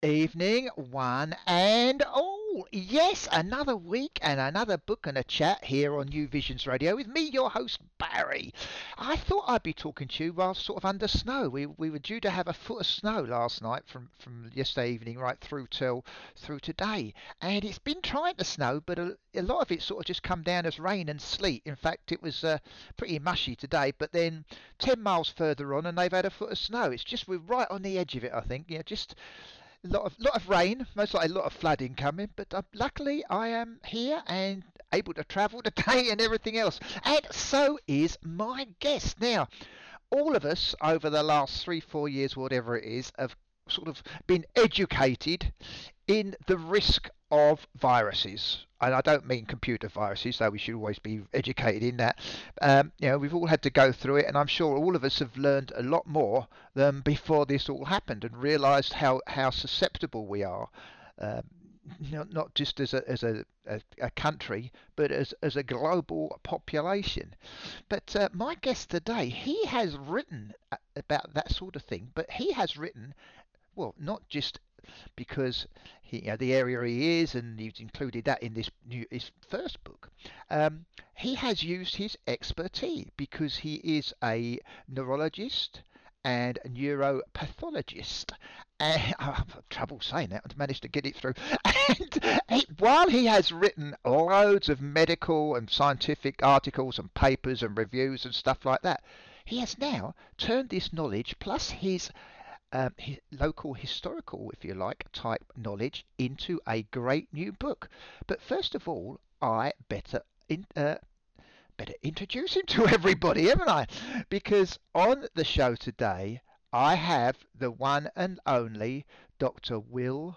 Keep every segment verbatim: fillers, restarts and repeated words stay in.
Evening, one, and oh, yes, another week and another book and a chat here on New Visions Radio with me, your host, Barry. I thought I'd be talking to you while sort of under snow. We we were due to have a foot of snow last night from, from yesterday evening right through till through today. And it's been trying to snow, but a, a lot of it sort of just come down as rain and sleet. In fact, it was uh, pretty mushy today, but then ten miles further on and they've had a foot of snow. It's just we're right on the edge of it, I think. Yeah, just a lot of lot of rain, most likely a lot of flooding coming, but uh, luckily I am here and able to travel today and everything else. And so is my guest. Now, all of us over the last three, four years, whatever it is, have sort of been educated in the risk of viruses. And I don't mean computer viruses, though we should always be educated in that. Um, you know, we've all had to go through it, and I'm sure all of us have learned a lot more than before this all happened, and realised how, how susceptible we are. Um, not, not just as a as a, a, a country, but as as a global population. But uh, my guest today, he has written a- about that sort of thing, but he has written, well, not just because he, you know, the area he is, and he's included that in this new his first book. Um, he has used his expertise because he is a neurologist and a neuropathologist. And I have trouble saying that. I've managed to get it through. And he, while he has written loads of medical and scientific articles and papers and reviews and stuff like that, he has now turned this knowledge plus his um, hi local historical, if you like, type knowledge into a great new book. But first of all, I better in, uh, better introduce him to everybody, haven't I? Because on the show today, I have the one and only Doctor Will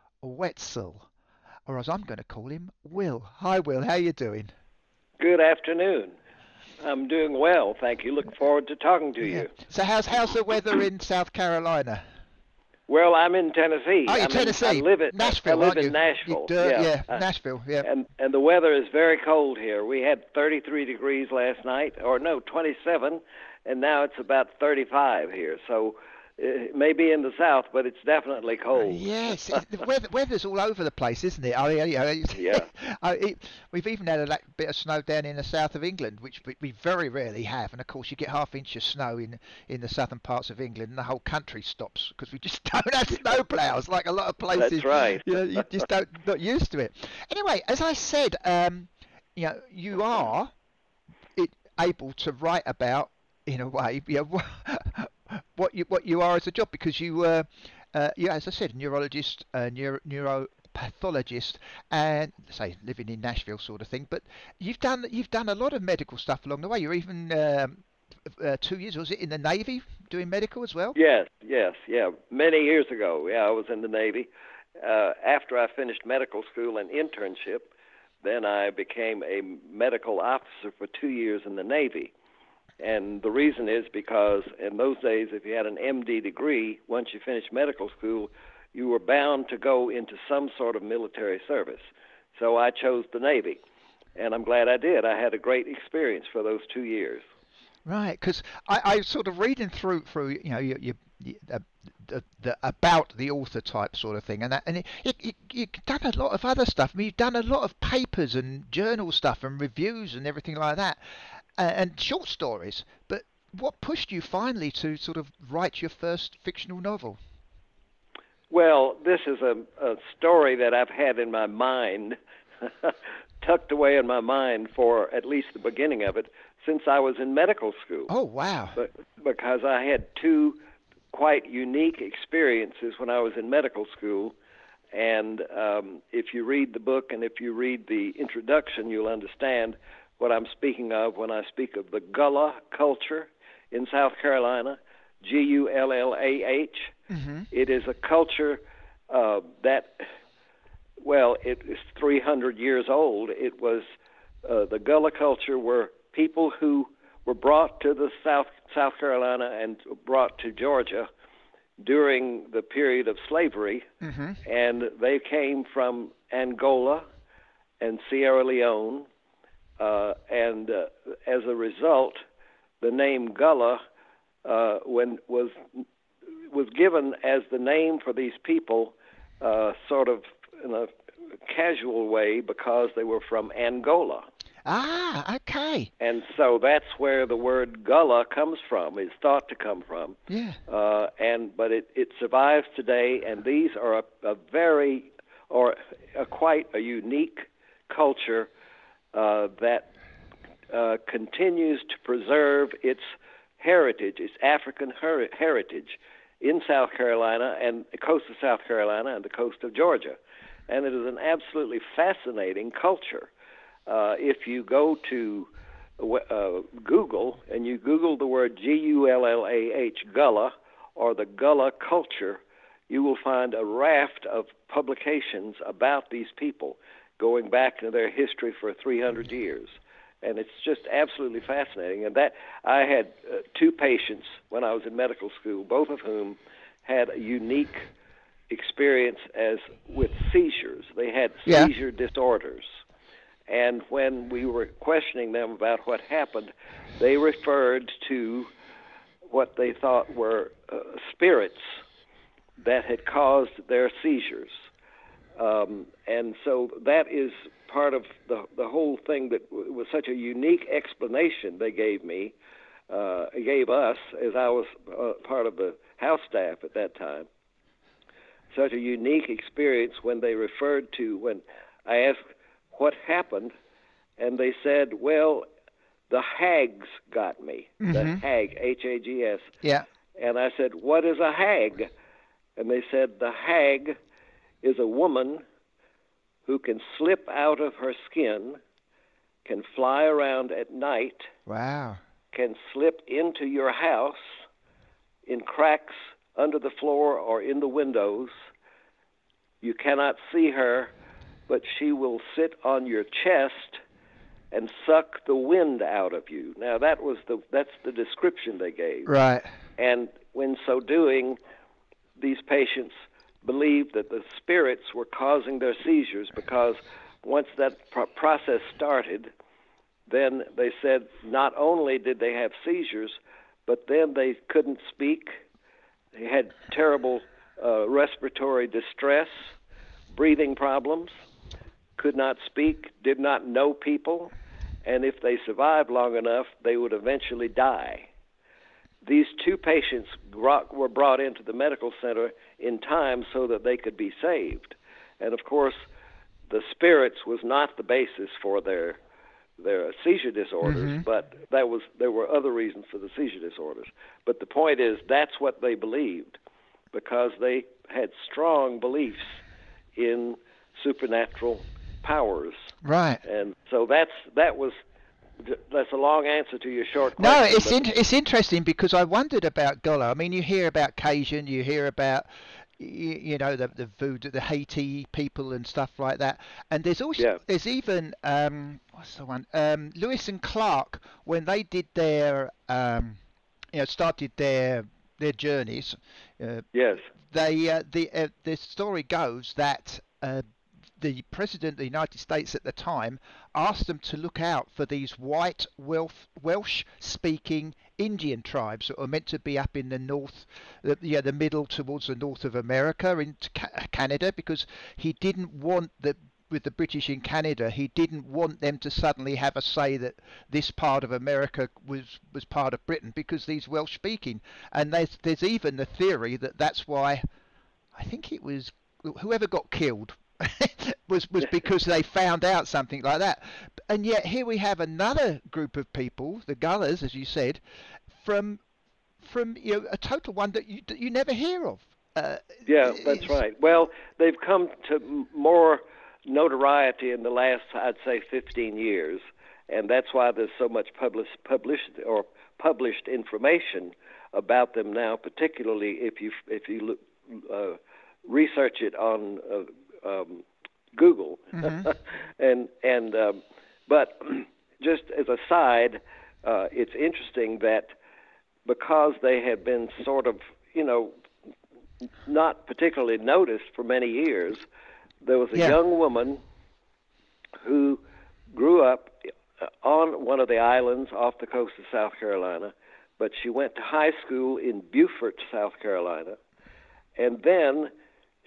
Wetzel, or as I'm going to call him, Will. Hi, Will. How you doing? Good afternoon. I'm doing well, thank you. Look forward to talking to Yeah. you. So how's how's the weather in South Carolina? Well, I'm in Tennessee. Oh, you're I'm in, I Tennessee, live at I Nashville, live aren't in you? You Nashville. dirt, Yeah, yeah, uh, Nashville, yeah. and and the weather is very cold here. We had thirty-three degrees last night, or no, twenty-seven, and now it's about thirty-five here. So it may be in the south, but it's definitely cold. Yes, it, the weather, weather's all over the place, isn't it? I mean, you know, Yeah, I, it, we've even had a like, bit of snow down in the south of England, which we, we very rarely have. And of course, you get half inch of snow in in the southern parts of England, and the whole country stops because we just don't have snow plows like a lot of places. that's right. You know, you just don't not used to it. Anyway, as I said, um, you know, you are it, able to write about in a way, you know, what you what you are as a job because you were. Uh, yeah, as I said, neurologist, uh, neuro, neuropathologist, and say living in Nashville, sort of thing. But you've done you've done a lot of medical stuff along the way. You're even um, uh, two years, was it, in the Navy doing medical as well? Yes, yes, yeah. Many years ago, yeah, I was in the Navy. Uh, after I finished medical school and internship, then I became a medical officer for two years in the Navy. And the reason is because in those days, if you had an M D degree, once you finished medical school, you were bound to go into some sort of military service. So I chose the Navy, and I'm glad I did. I had a great experience for those two years. Right, because I, I sort of reading through through you know you, you, you uh, the, the about the author type sort of thing, and that and it, it, it, you've done a lot of other stuff. I mean, you've done a lot of papers and journal stuff and reviews and everything like that, uh, and short stories. But what pushed you finally to sort of write your first fictional novel? Well, this is a, a story that I've had in my mind, tucked away in my mind for at least the beginning of it, since I was in medical school. Oh, wow. But because I had two quite unique experiences when I was in medical school. And um, if you read the book and if you read the introduction, you'll understand what I'm speaking of when I speak of the Gullah culture in South Carolina, G U L L A H. Mm-hmm. It is a culture uh, that, well, it is three hundred years old. It was uh, the Gullah culture were people who were brought to the South South Carolina and brought to Georgia during the period of slavery, Mm-hmm. and they came from Angola and Sierra Leone, uh, and uh, as a result, the name Gullah uh, when was was given as the name for these people uh, sort of in a casual way because they were from Angola. Ah, okay. And so that's where the word gullah comes from, is thought to come from. Yeah. Uh, and but it, it survives today, and these are a, a very, or a quite a unique culture uh, that uh, continues to preserve its heritage, its African her- heritage in South Carolina and the coast of South Carolina and the coast of Georgia. And it is an absolutely fascinating culture. Uh, if you go to uh, Google and you Google the word G U L L A H, Gullah, or the Gullah culture, you will find a raft of publications about these people going back into their history for three hundred years. And it's just absolutely fascinating. And that I had uh, two patients when I was in medical school, both of whom had a unique experience as with seizures. They had Yeah. seizure disorders. And when we were questioning them about what happened, they referred to what they thought were uh, spirits that had caused their seizures. Um, and so that is part of the the whole thing that w- was such a unique explanation they gave me, uh, gave us, as I was uh, part of the house staff at that time. Such a unique experience when they referred to, when I asked what happened, and they said, well, the hags got me, the Mm-hmm. hag, H A G S. Yeah. And I said, what is a hag? And they said, the hag is a woman who can slip out of her skin, can fly around at night, Wow. can slip into your house in cracks under the floor or in the windows. You cannot see her, but she will sit on your chest and suck the wind out of you. Now that was the that's the description they gave. Right. And when so doing, these patients believed that the spirits were causing their seizures, because once that pro- process started, then they said not only did they have seizures, but then they couldn't speak. They had terrible uh, respiratory distress, breathing problems, could not speak, did not know people, and if they survived long enough, they would eventually die. These two patients brought, were brought into the medical center in time so that they could be saved. And of course, the spirits was not the basis for their their seizure disorders, Mm-hmm. but that was there were other reasons for the seizure disorders. But the point is, that's what they believed, because they had strong beliefs in supernatural powers. Right. And so that's that was that's a long answer to your short No, question. it's but in, it's interesting because I wondered about Gullah. I mean, you hear about Cajun, you hear about you, you know the the voodoo, the Haiti people and stuff like that. And there's also Yeah. there's even um what's the one um Lewis and Clark, when they did their um you know started their their journeys. Uh, Yes. they uh, the uh, the story goes that uh, the president of the United States at the time asked them to look out for these white Welsh speaking Indian tribes that were meant to be up in the north, the, yeah, the middle towards the north of America into Canada, because he didn't want the with the British in Canada, he didn't want them to suddenly have a say that this part of America was, was part of Britain, because these Welsh speaking. And there's, there's even the theory that that's why, I think it was whoever got killed was was because they found out something like that. And yet here we have another group of people, the Gullahs, as you said, from from you know a total one that you that you never hear of. Uh, Yeah, that's right. Well, they've come to more notoriety in the last, I'd say, fifteen years, and that's why there's so much published published or published information about them now. Particularly if you if you look, uh, research it on uh, um, Google, mm-hmm. and and um, but just as a side, uh, it's interesting that because they have been sort of you know not particularly noticed for many years, there was a yeah. young woman who grew up on one of the islands off the coast of South Carolina, but she went to high school in Beaufort, South Carolina, and then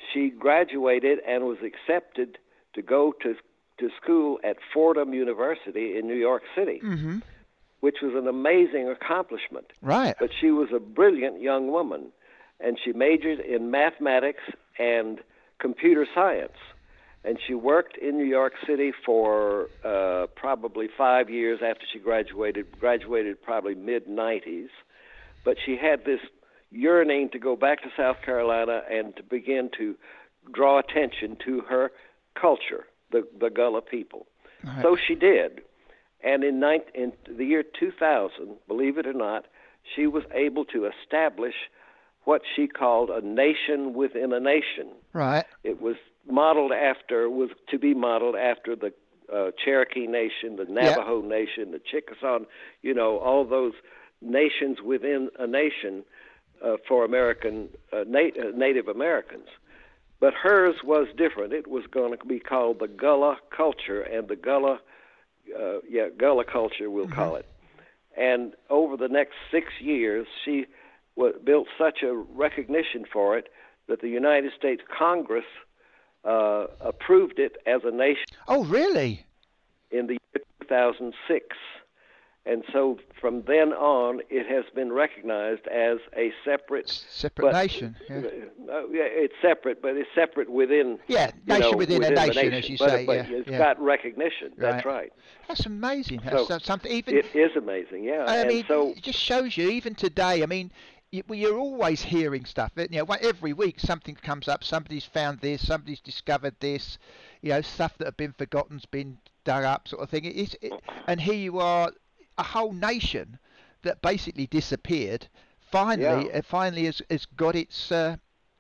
she graduated and was accepted to go to to school at Fordham University in New York City, Mm-hmm. which was an amazing accomplishment. Right. But she was a brilliant young woman, and she majored in mathematics and computer science. And she worked in New York City for uh, probably five years after she graduated, graduated probably mid nineties. But she had this yearning to go back to South Carolina and to begin to draw attention to her culture, the, the Gullah people. Right. So she did. And in, nine, in the year two thousand, believe it or not, she was able to establish what she called a nation within a nation. Right. It was modeled after, was to be modeled after the uh, Cherokee Nation, the Navajo yeah. Nation, the Chickasaw, you know, all those nations within a nation uh, for American uh, nat- uh, Native Americans. But hers was different. It was going to be called the Gullah culture, and the Gullah, uh, yeah, Gullah culture, we'll mm-hmm. call it. And over the next six years, she w- built such a recognition for it that the United States Congress uh, approved it as a nation. Oh, really? In the year two thousand six. And so from then on, it has been recognized as a separate... Separate but, nation, yeah. Uh, yeah, it's separate, but it's separate within... Yeah, nation know, within, within a nation, nation, as you but, say, but yeah. it's yeah. got recognition, right. That's right. That's amazing. That's so something even... It is amazing, yeah. I and mean, so, it just shows you, even today, I mean, you, you're always hearing stuff. You know, every week something comes up, somebody's found this, somebody's discovered this, you know, stuff that have been forgotten's been dug up, sort of thing. It is, it, and here you are, a whole nation that basically disappeared, finally, yeah. uh, finally has, has got its, uh,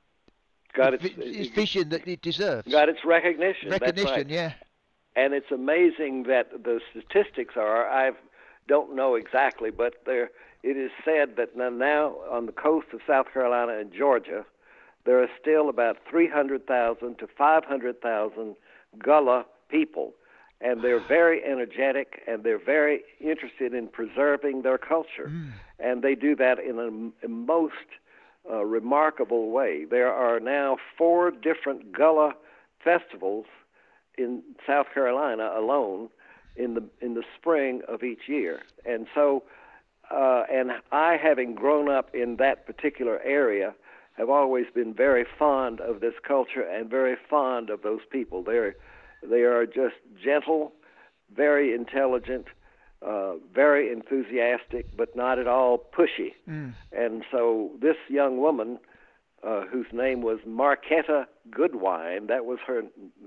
got its, its vision that it deserves. Got its recognition. Recognition, that's right. yeah. And it's amazing that the statistics are, I don't know exactly, but there it is said that now on the coast of South Carolina and Georgia, there are still about three hundred thousand to five hundred thousand Gullah people. And they're very energetic, and they're very interested in preserving their culture. Mm. And they do that in a, a most uh, remarkable way. There are now four different Gullah festivals in South Carolina alone in the in the spring of each year. And so, uh, and I, having grown up in that particular area, have always been very fond of this culture and very fond of those people. They're They are just gentle, very intelligent, uh, very enthusiastic, but not at all pushy. Mm. And so this young woman, uh, whose name was Marquetta Goodwine, that was her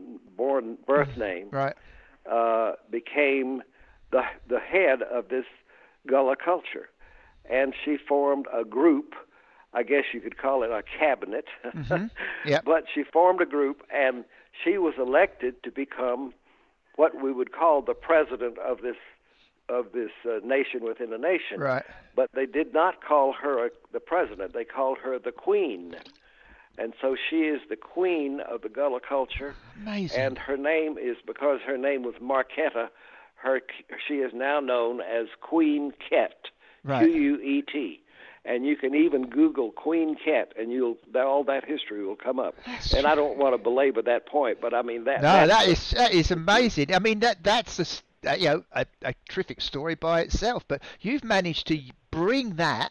born birth name, right. uh, became the the head of this Gullah culture. And she formed a group, I guess you could call it a cabinet, mm-hmm. Yep. But she formed a group, and she was elected to become what we would call the president of this of this uh, nation within a nation. Right. But they did not call her a, the president. They called her the queen. And so she is the queen of the Gullah culture. Amazing. And her name is, because her name was Marquetta, her she is now known as Queen Ket, right. Q U E T. And you can even Google Queen Ket, and you'll all that history will come up. That's and true. I don't want to belabor that point, but I mean that. No, that is that is amazing. I mean that that's a uh, you know a, a terrific story by itself. But you've managed to bring that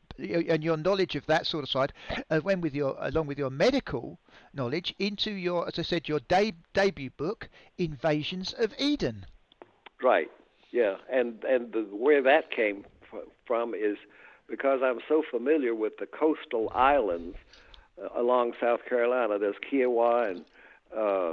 and your knowledge of that sort of side, uh, when with your along with your medical knowledge, into your, as I said, your de- debut book, Invasions of Eden. Right. Yeah, and and the, where that came f- from is because I'm so familiar with the coastal islands uh, along South Carolina. There's Kiowa and uh,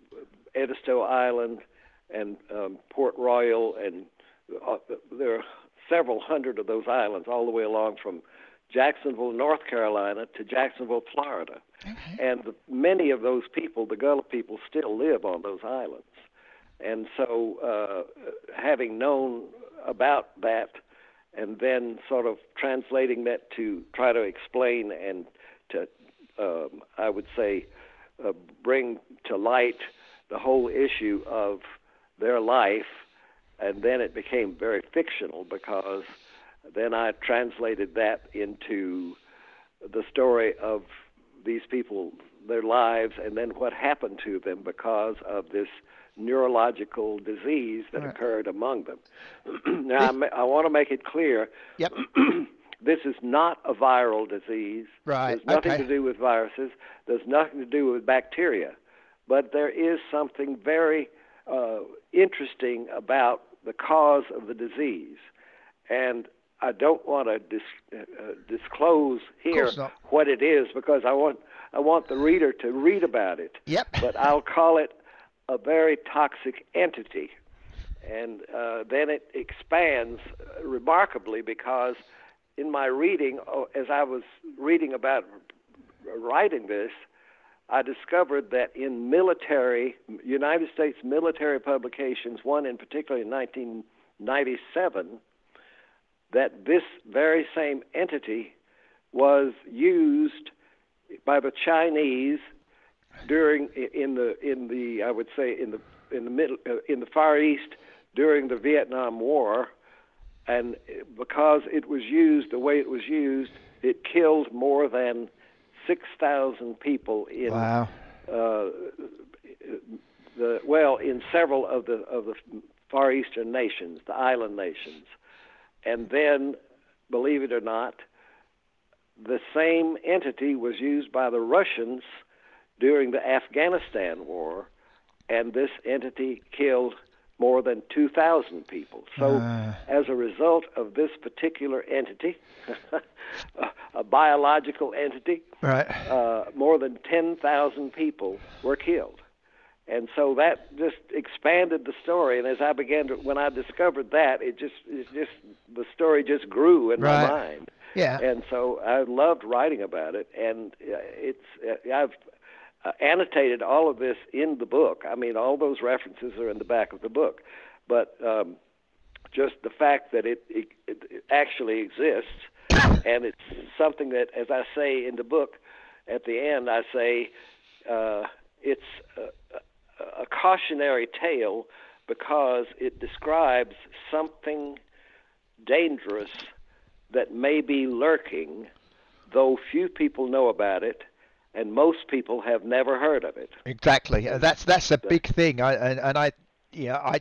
Edisto Island and um, Port Royal, and uh, there are several hundred of those islands all the way along from Jacksonville, North Carolina to Jacksonville, Florida. Okay. And the, many of those people, the Gullah people, still live on those islands. And so uh, having known about that and then sort of translating that to try to explain and to, um, I would say, uh, bring to light the whole issue of their life, and then it became very fictional because then I translated that into the story of these people their lives and then what happened to them because of this neurological disease that right. occurred among them. Now, I, I want to make it clear, yep. this is not a viral disease. Right. There's nothing okay. to do with viruses. There's nothing to do with bacteria. But there is something very uh, interesting about the cause of the disease. And I don't want to dis- uh, disclose here what it is because I want I want the reader to read about it. Yep. But I'll call it a very toxic entity. And uh, then it expands remarkably because in my reading, oh, as I was reading about writing this, I discovered that in military, United States military publications, one in particular in nineteen ninety-seven, that this very same entity was used by the Chinese during in the in the I would say in the in the middle uh, in the Far East during the Vietnam War, and because it was used the way it was used, it killed more than six thousand people in wow. uh, the well in several of the of the Far Eastern nations, the island nations. And then, believe it or not, the same entity was used by the Russians during the Afghanistan war, and this entity killed more than two thousand people. So Uh. as a result of this particular entity, a biological entity, right. uh, more than ten thousand people were killed. And so that just expanded the story. And as I began to, when I discovered that, it just, it just, the story just grew in right. my mind. Yeah. And so I loved writing about it. And it's, I've annotated all of this in the book. I mean, all those references are in the back of the book. But um, just the fact that it, it, it actually exists, and it's something that, as I say in the book, at the end, I say uh, it's a, a cautionary tale because it describes something dangerous that may be lurking, though few people know about it, and most people have never heard of it. Exactly. Uh, that's that's a big thing. I and, and I, yeah, I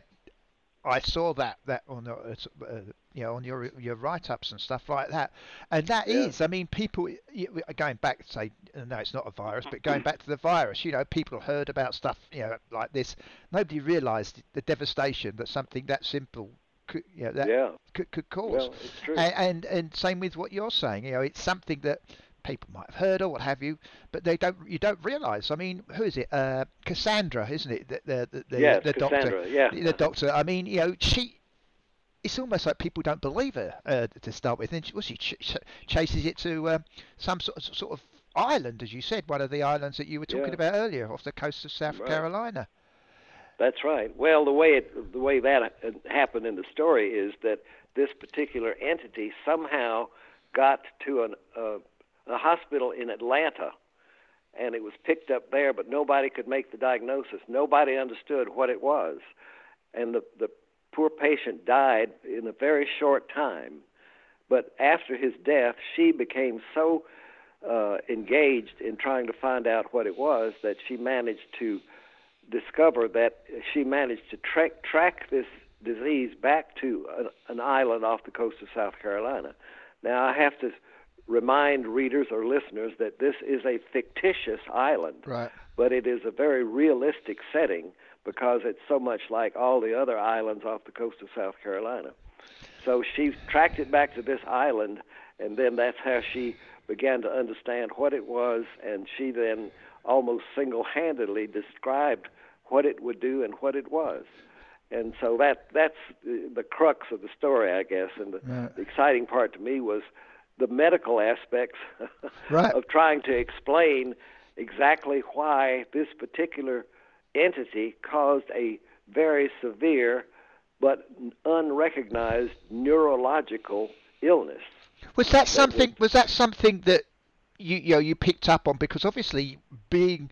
I saw that that on the, uh, you know, on your your write-ups and stuff like that, and that Yeah. is, I mean, people going back, say, no, it's not a virus, but going back to the virus, you know, people heard about stuff, you know, like this. Nobody realised the devastation that something that simple could, you know, that yeah. could, could cause. Well, it's true. And, and and same with what you're saying, you know, it's something that people might have heard or what have you, but they don't. You don't realise. I mean, who is it? Uh, Cassandra, isn't it? The the the, the, yes, the Cassandra, doctor. Yeah. The, the doctor. I mean, you know, she. It's almost like people don't believe her uh, to start with, and she, well, she ch- ch- chases it to uh, some sort of, sort of island, as you said, one of the islands that you were talking Yeah. about earlier, off the coast of South Right. Carolina. That's right. Well, the way it, the way that happened in the story is that this particular entity somehow got to an, uh, a hospital in Atlanta, and it was picked up there, but nobody could make the diagnosis. Nobody understood what it was, and the the poor patient died in a very short time. But after his death, she became so uh, engaged in trying to find out what it was that she managed to discover that she managed to track track this disease back to an, an island off the coast of South Carolina. Now, I have to remind readers or listeners that this is a fictitious island, Right. but it is a very realistic setting because it's so much like all the other islands off the coast of South Carolina. So she tracked it back to this island, and then that's how she began to understand what it was, and she then almost single-handedly described what it would do and what it was. And so that that's the, the crux of the story, I guess. And the, Right. the exciting part to me was the medical aspects Right. of trying to explain exactly why this particular entity caused a very severe but unrecognized neurological illness. Was that something? Was that something that you you know you picked up on? Because obviously, being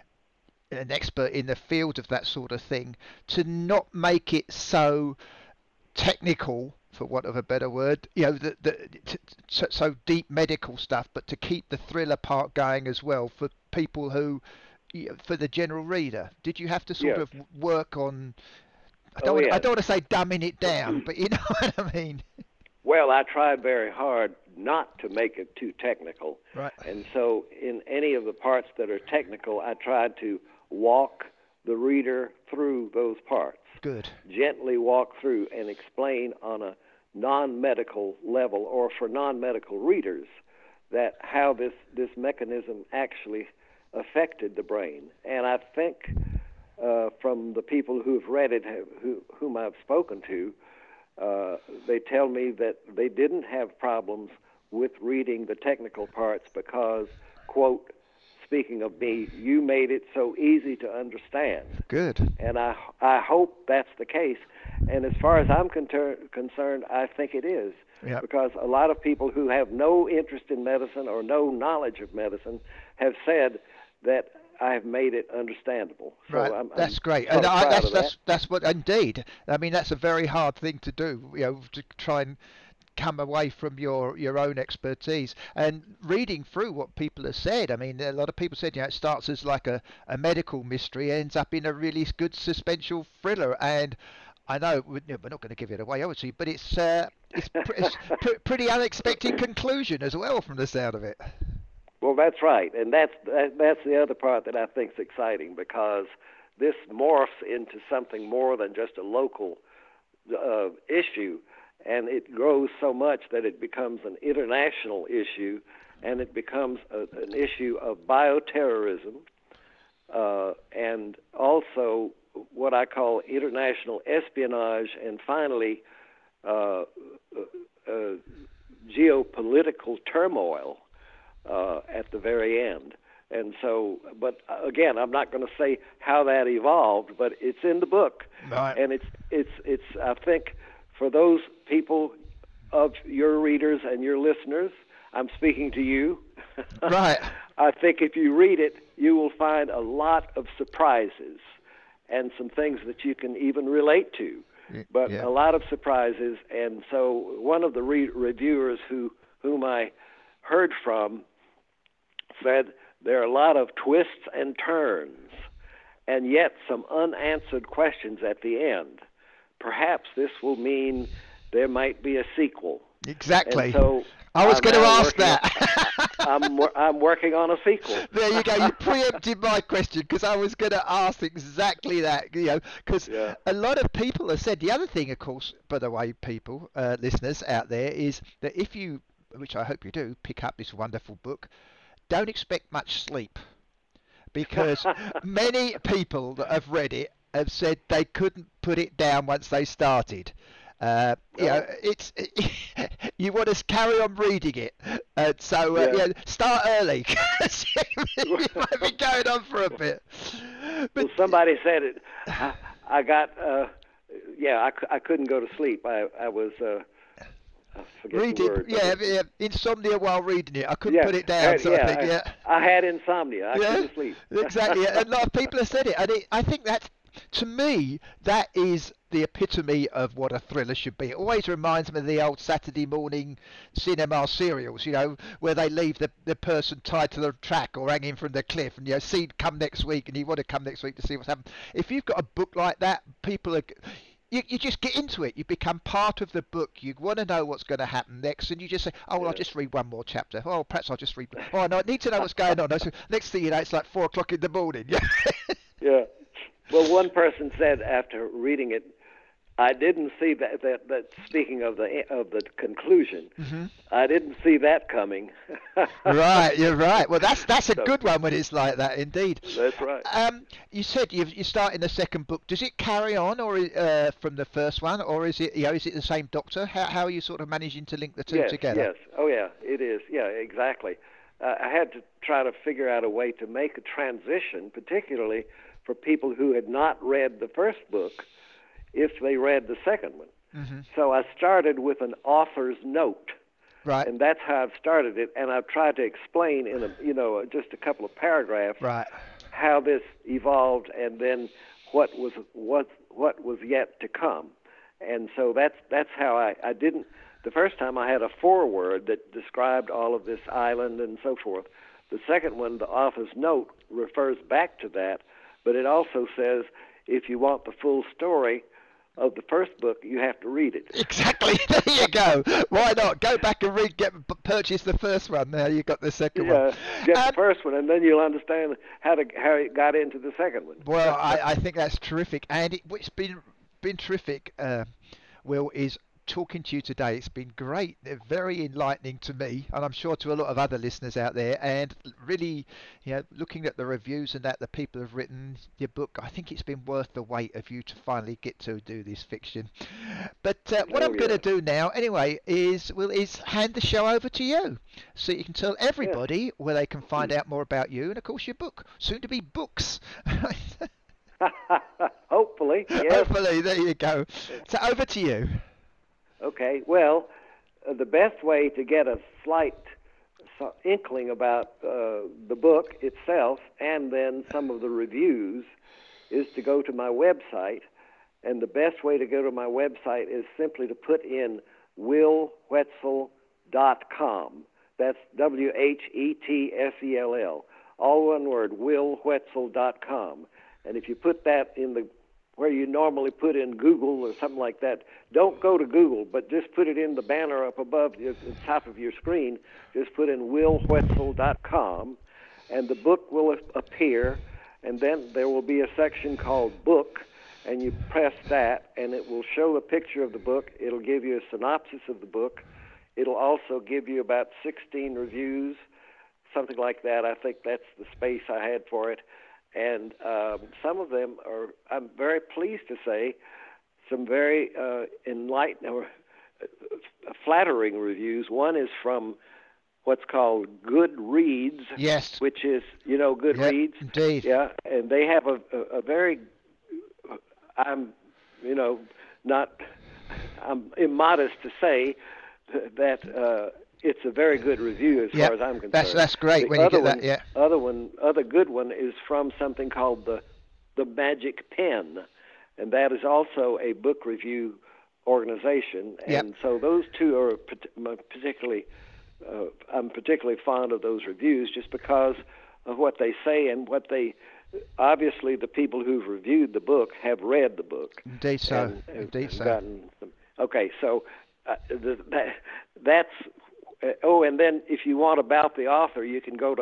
an expert in the field of that sort of thing, to not make it so technical, for want of a better word, you know, the, the, t- t- so, so deep medical stuff, but to keep the thriller part going as well for people who, for the general reader? Did you have to sort Yes. of work on? I don't Oh, want, I yes. don't want to say dumbing it down, but you know what I mean. Well, I tried very hard not to make it too technical. Right. And so in any of the parts that are technical, I tried to walk the reader through those parts. Good. Gently walk through and explain on a non-medical level, or for non-medical readers, that how this, this mechanism actually affected the brain. And I think uh, from the people who've read it, who, whom I've spoken to, uh, they tell me that they didn't have problems with reading the technical parts because, quote, speaking of me, you made it so easy to understand. Good. And I, I hope that's the case. And as far as I'm con- concerned, I think it is. Yep. Because a lot of people who have no interest in medicine or no knowledge of medicine have said that I've made it understandable. So Right, I'm, that's I'm great, sort and of I, proud that's of that. that's that's what indeed. I mean, that's a very hard thing to do. You know, to try and come away from your your own expertise and reading through what people have said. I mean, a lot of people said, you know, it starts as like a, a medical mystery, ends up in a really good suspenseful thriller, and I know we're not going to give it away, obviously, but it's uh, it's, pr- it's pr- pretty unexpected conclusion as well, from the sound of it. Well, that's right, and that's that, that's the other part that I think is exciting, because this morphs into something more than just a local uh, issue, and it grows so much that it becomes an international issue, and it becomes a, an issue of bioterrorism, uh, and also what I call international espionage, and finally uh, uh, uh, geopolitical turmoil uh, at the very end. And so, but again, I'm not going to say how that evolved, but it's in the book, Right. and it's it's it's. I think for those people of your readers and your listeners, I'm speaking to you. Right. I think if you read it, you will find a lot of surprises and some things that you can even relate to, but yeah. a lot of surprises. And so one of the re- reviewers who whom I heard from said there are a lot of twists and turns, and yet some unanswered questions at the end. Perhaps this will mean there might be a sequel. Exactly. And so I was I'm going to now ask working that. on, I'm I'm working on a sequel. There you go. You preempted my question, because I was going to ask exactly that. You know, because Yeah. a lot of people have said the other thing, of course, by the way, people, uh, listeners out there, is that if you, which I hope you do, pick up this wonderful book, don't expect much sleep, because many people that have read it have said they couldn't put it down once they started. Uh, you know, it's you want to carry on reading it, uh, so uh, Yeah. you know, start early, 'cause you might be going on for a bit. But Well, somebody said it. I, I got, uh, yeah, I, c- I couldn't go to sleep. I, I was, uh, I forget the reading, word. but yeah, it- yeah, insomnia while reading it. I couldn't yeah, put it down, had- sort yeah, of thing. I, Yeah, I had insomnia. I yeah, couldn't sleep. exactly. And a lot of people have said it, and it, I think that's, to me, that is the epitome of what a thriller should be. It always reminds me of the old Saturday morning cinema serials, you know, where they leave the, the person tied to the track or hanging from the cliff, and you know, see come next week, and you want to come next week to see what's happened. If you've got a book like that, people are. You, you just get into it. You become part of the book. You want to know what's going to happen next, and you just say, "Oh, well, I'll Yeah. just read one more chapter. Oh, perhaps I'll just read. Oh, no, I need to know what's going on." So next thing you know, it's like four o'clock in the morning. Yeah. Well, one person said after reading it, I didn't see that. That, that speaking of the of the conclusion, Mm-hmm. I didn't see that coming. Right, you're right. Well, that's that's a So- good one when it's like that, indeed. That's right. Um, you said you you start in the second book. Does it carry on, or uh, from the first one, or is it you know is it the same doctor? How how are you sort of managing to link the two yes, together? Yes. Oh, yeah. It is. Yeah. Exactly. Uh, I had to try to figure out a way to make a transition, particularly for people who had not read the first book, if they read the second one. Mm-hmm. So I started with an author's note, Right. and that's how I've started it. And I've tried to explain in a you know just a couple of paragraphs Right. how this evolved, and then what was what what was yet to come. And so that's that's how I I didn't. The first time I had a foreword that described all of this island and so forth. The second one, the author's note, refers back to that, but it also says if you want the full story of the first book, you have to read it. Exactly. There you go. Why not? Go back and read, get purchase the first one. Now you've got the second yeah, one. Get um, the first one, and then you'll understand how to how it got into the second one. Well, I, I think that's terrific, and it, what's been been terrific, uh, Will, is talking to you today. It's been great, very enlightening to me, and I'm sure to a lot of other listeners out there. And really, you know, looking at the reviews and that the people have written your book, I think it's been worth the wait of you to finally get to do this fiction. But uh, what oh, I'm yeah. going to do now, anyway, is will is hand the show over to you, so you can tell everybody yeah. where they can find out more about you, and of course your book, soon to be books. Hopefully, yes. Hopefully, there you go. So over to you. Okay, well, uh, the best way to get a slight so- inkling about uh, the book itself and then some of the reviews is to go to my website. And the best way to go to my website is simply to put in will whetzel dot com. That's W H E T S E L L. All one word, will whetzel dot com. And if you put that in the where you normally put in Google or something like that, don't go to Google, but just put it in the banner up above the, the top of your screen. Just put in will whetzel dot com, and the book will appear, and then there will be a section called Book, and you press that, and it will show a picture of the book. It'll give you a synopsis of the book. It'll also give you about sixteen reviews, something like that. I think that's the space I had for it. And um, some of them are, I'm very pleased to say, some very uh, enlightening or uh, flattering reviews. One is from what's called Goodreads, yes, which is, you know, Goodreads. Yep, indeed. Yeah, and they have a, a, a very, I'm, you know, not, I'm immodest to say that uh, it's a very good review as yep. far as I'm concerned. That's that's great the when you other get one, that. Yeah. Other one, other good one is from something called the the Magic Pen, and that is also a book review organization. And yep. so those two are particularly, uh, I'm particularly fond of those reviews just because of what they say and what they. Obviously, the people who've reviewed the book have read the book. Indeed so. And, and, Indeed and so. Gotten some, okay, so uh, the, that that's. Uh, oh, and then if you want about the author, you can go to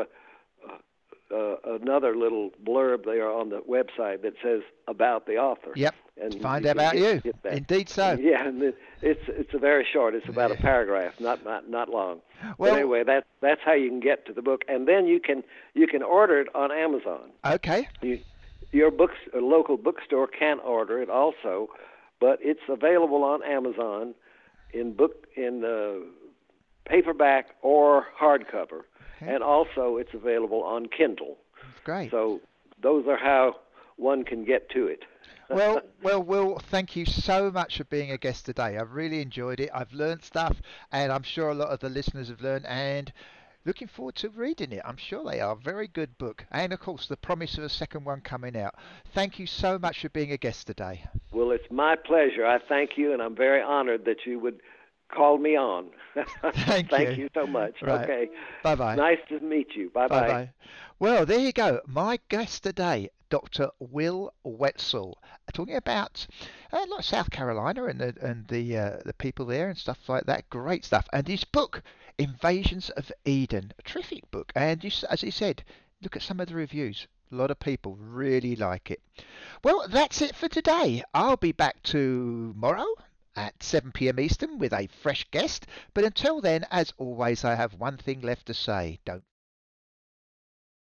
uh, uh, another little blurb there on the website that says about the author. Yep. And Find you out about get, you. get Indeed so. Yeah, and it, it's it's a very short. It's about a paragraph, not not not long. Well, but anyway, that that's how you can get to the book, and then you can you can order it on Amazon. Okay. You, your books, a local bookstore can order it also, but it's available on Amazon in book in. Uh, paperback or hardcover, okay. and also it's available on Kindle. That's great. So those are how one can get to it. well, well, Will, thank you so much for being a guest today. I've really enjoyed it. I've learned stuff, and I'm sure a lot of the listeners have learned, and looking forward to reading it. I'm sure they are. Very good book. And, of course, the promise of a second one coming out. Thank you so much for being a guest today. Well, it's my pleasure. I thank you, and I'm very honored that you would call me on. Thank, Thank you. you so much. Right. Okay. Bye-bye. Nice to meet you. Bye-bye. Bye-bye. Well, there you go. My guest today, Doctor Will Whetzel, talking about uh, like South Carolina and the and the uh, the people there and stuff like that. Great stuff. And his book, Invasions of Eden, a terrific book. And you, as he said, look at some of the reviews. A lot of people really like it. Well, that's it for today. I'll be back tomorrow at seven p.m. Eastern with a fresh guest. But until then, as always, I have one thing left to say. Don't